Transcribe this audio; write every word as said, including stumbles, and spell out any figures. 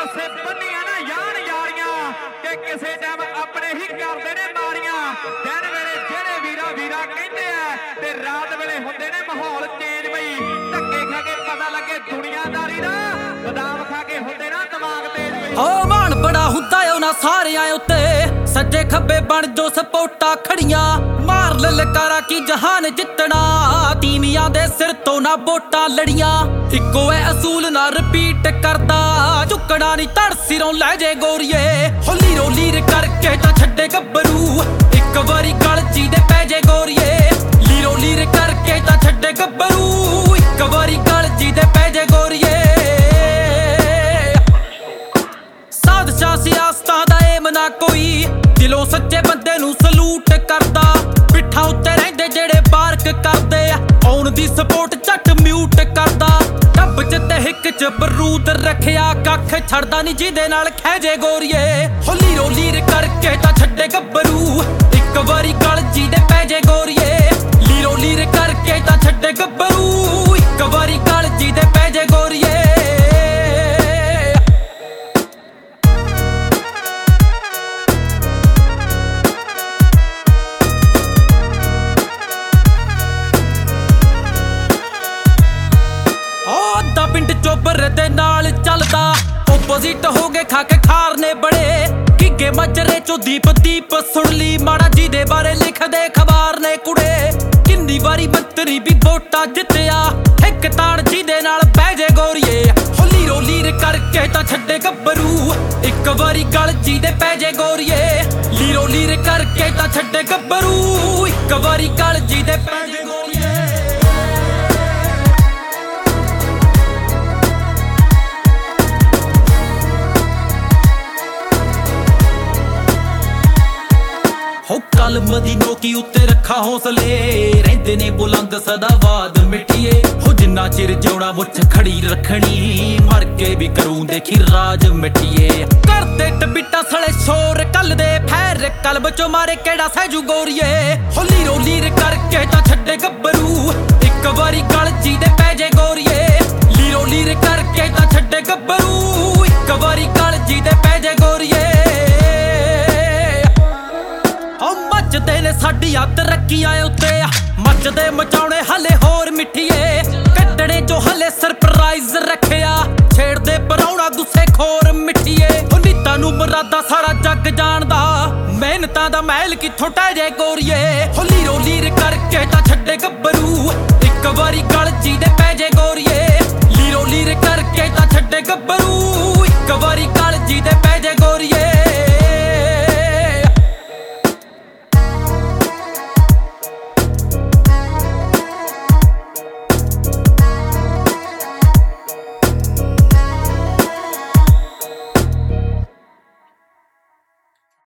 ਪਾਸੇ ਬੰਨੀਆਂ ਨਾ ਯਾਰ ਯਾਰੀਆਂ ਕਿ ਕਿਸੇ ਟਾਈਮ ਆਪਣੇ ਹੀ ਕਰਦੇ ਨੇ ਮਾਰੀਆਂ। ਦਿਨ ਵੇਲੇ ਜਿਹੜੇ ਵੀਰਾ ਵੀਰਾ ਕਹਿੰਦੇ ਆ ਤੇ ਰਾਤ ਵੇਲੇ ਹੁੰਦੇ ਨੇ ਮਾਹੌਲ ਚੇਂਜ ਬਈ। ਧੱਕੇ ਖਾ ਕੇ ਪਤਾ ਲੱਗੇ ਦੁਨੀਆਦਾਰੀ ਦਾ, ਬਦਾਮ ਖਾ ਕੇ ਹੁੰਦੇ ਨਾ ਦਿਮਾਗ ਤੇਜ਼ ਬਈ। ਓ ਮਾਣ ਬੜਾ ਹੁੰਦਾ ਉਹਨਾਂ ਸਾਰਿਆਂ ਉੱਤੇ, ਸੱਜੇ ਖੱਬੇ ਬਣ ਜੋ ਸਪੋਟਾ ਖੜੀਆਂ। ਮਾਰ ਲਲਕਾਰਾ ਕੀ ਜਹਾਨ ਜਿੱਤਣਾ, ਤੀਵੀਆਂ ਦੇ ਸਿਰ ਤੋਂ ਨਾ ਵੋਟਾਂ ਲੜੀਆਂ। ਇੱਕੋ ਐ ਅਸੂਲ ਨਾ ਰਿਪੀਟ ਕਰਦਾ, ਝੁਕਣਾ ਨਹੀਂ ਧੜ ਸਿਰੋਂ ਲੈ ਜੇ ਗੋਰੀਏ। ਹੋਲੀ ਰੋਲੀ ਕਰਕੇ ਤਾਂ ਛੱਡੇ ਗੱਭਰੂ, ਇੱਕ ਵਾਰੀ ਗਲਜੀ ਦੇ ਪੈ ਜੇ ਗੋਰੀਏ। ਲੀਰੋ ਲੀਰ ਕਰਕੇ ਤਾਂ ਛੱਡੇ ਗੱਭਰੂ, ਇੱਕ ਵਾਰੀ ਗਲਜੀ ਦੇ ਪੈ ਜੇ ਗੋਰੀਏ। ਸਾਧਸ਼ਾਹ ਸਿਆਸਤਾਂ ਦਾ ਏਮ ਨਾ ਕੋਈ, ਦਿਲੋਂ ਸੱਚੇ ਬੰਦੇ ਨੂੰ ਸਲੂਟ ਕਰਦਾ। ਪਿੱਠਾਂ ਉੱਤੇ ਰਹਿੰਦੇ ਜਿਹੜੇ ਬਾਰਕ ਕਰਦੇ ਆ, ਆਉਣ ਦੀ ਸਪੋਰਟ ਝੱਟ ਮਿਊਟ ਕਰਦਾ। ਡੱਬ ਚ ਤੇ ਹਿੱਕ ਚ ਬਰੂਦ ਰੱਖਿਆ, ਕੱਖ ਛੱਡਦਾ ਨਹੀਂ ਜਿਹਦੇ ਨਾਲ ਖਹਿਜੇ ਗੋਰੀਏ। ਹੋਲੀ ਰੋਲੀ ਕਰਕੇ ਤਾਂ ਛੱਡੇ ਗੱਭਰੂ, ਇੱਕ ਵਾਰੀ ਗਲਜੀ ਦੇ ਪੈ ਜੇ ਗੋਰੀਏ। ਲੀਰੋ ਲੀਰ ਕਰਕੇ ਤਾਂ ਛੱਡੇ ਗੱਭਰੂ, ਇੱਕ ਵਾਰੀ ਗਲਜੀ ਦੇ ਪੈ ਜੇ ਗੋਰੀਏ। ਪਿੰਡ ਚੋਬਰ ਦੇ ਨਾਲ ਚੱਲਦਾ, ਓਪੋਜ਼ਿਟ ਹੋ ਗਏ ਖਾ ਕੇ ਖਾਰਨੇ ਬੜੇ। ਕਿੱਗੇ ਮਜਰੇ ਚੋਂ ਦੀਪ ਦੀਪ ਸੁਣ ਲਈ, ਮਾੜਾ ਜੀ ਦੇ ਬਾਰੇ ਲਿਖਦੇ ਅਖਬਾਰ ਨੇ ਕੁੜੇ। ਕਿੰਨੀ ਵਾਰੀ ਮੰਤਰੀ ਵੀ ਵੋਟਾਂ ਜਿੱਤਿਆ, ਇੱਕ ਤਾਣ ਜਿਹਦੇ ਨਾਲ ਬਹਿ ਜੇ ਗੋਰੀਏ। ਹੋਲੀ ਰੋਲੀ ਕਰਕੇ ਤਾਂ ਛੱਡੇ ਗੱਭਰੂ, ਇੱਕ ਵਾਰੀ ਗਲਜੀ ਦੇ ਪੈ ਜੇ ਗੋਰੀਏ। ਲੀਰੋ ਲੀਰ ਕਰਕੇ ਤਾਂ ਛੱਡੇ ਗੱਭਰੂ, ਇੱਕ ਵਾਰੀ ਗਲਜੀ ਦੇ ਪੈ ਜੇ ਗੋਰੀਏ। ਹੋ ਕਲਮ ਦੀ ਨੋਕੀ ਉੱਤੇ ਰੱਖਾ ਹੌਸਲੇ, ਰਹਿੰਦੇ ਨੇ ਬੁਲੰਦ ਸਦਾਵਾਦ ਮਿੱਟੀਏ। ਹੋ ਜਿੰਨਾ ਚਿਰ ਜਿਉਣਾ ਮੁੱਛ ਖੜੀ ਰੱਖਣੀ, ਮਰ ਕੇ ਵੀ ਕਰੂੰ ਦੇਖੀ ਰਾਜ ਮਿੱਟੀਏ। ਕਰਦੇ ਟਬਿੱਟਾ ਸਲੇ ਸ਼ੋਰ ਕੱਲ ਦੇ ਫੈਰ, ਕਲਬ ਚੋਂ ਮਾਰੇ ਕਿਹੜਾ ਸਹਿਜੂ ਗੋਰੀਏ। ਹੋਲੀ ਰੋਲੀ ਕਰਕੇ ਤਾਂ ਛੱਡੇ ਗੱਭਰੂ, ਇੱਕ ਵਾਰੀ ਗਲਜੀ ਦੇ ਪੈ ਜੇ ਗੋਰੀਏ। ਲੀਰੋ ਲੀਰ ਕਰਕੇ ਤਾਂ ਛੱਡੇ ਗੱਭਰੂ, ਇੱਕ ਵਾਰੀ ਗਲਜੀ ਦੇ ਪੈ ਜੇ ਗੋਰੀਏ। ਮੱਚਦੇ ਨੇ ਸਾਡੀਆਂ ਤਰੱਕੀਆਂ ਉੱਤੇ, ਮੱਚਦੇ ਮਚਾਉਣੇ ਹਲੇ ਹੋਰ ਮਿੱਠੀਏ। ਕੱਢਣੇ ਜੋ ਹਲੇ ਸਰਪ੍ਰਾਈਜ਼ ਰੱਖਿਆ, ਛੇੜਦੇ ਪਰਾਉਣਾ ਗੁੱਸੇ ਖੋਰ ਮਿੱਠੀਏ। ਨੀਤਾਂ ਨੂੰ ਮੁਰਾਦਾ ਸਾਰਾ ਜੱਗ ਜਾਣਦਾ, ਮਿਹਨਤਾਂ ਦਾ ਮਹਿਲ ਕਿੱਥੋਂ ਟਹਿ ਜੇ ਗੋਰੀਏ। ਹੋਲੀ ਰੋਲੀ ਕਰਕੇ ਤਾਂ ਛੱਡੇ ਗੱਭਰੂ, ਇੱਕ ਵਾਰੀ ਗਲਜੀ ਦੇ ਪੈ ਜੇ ਗੋਰੀਏ। ਲੀਰੋ ਲੀਰ ਕਰਕੇ ਤਾਂ ਛੱਡੇ ਗੱਭਰੂ,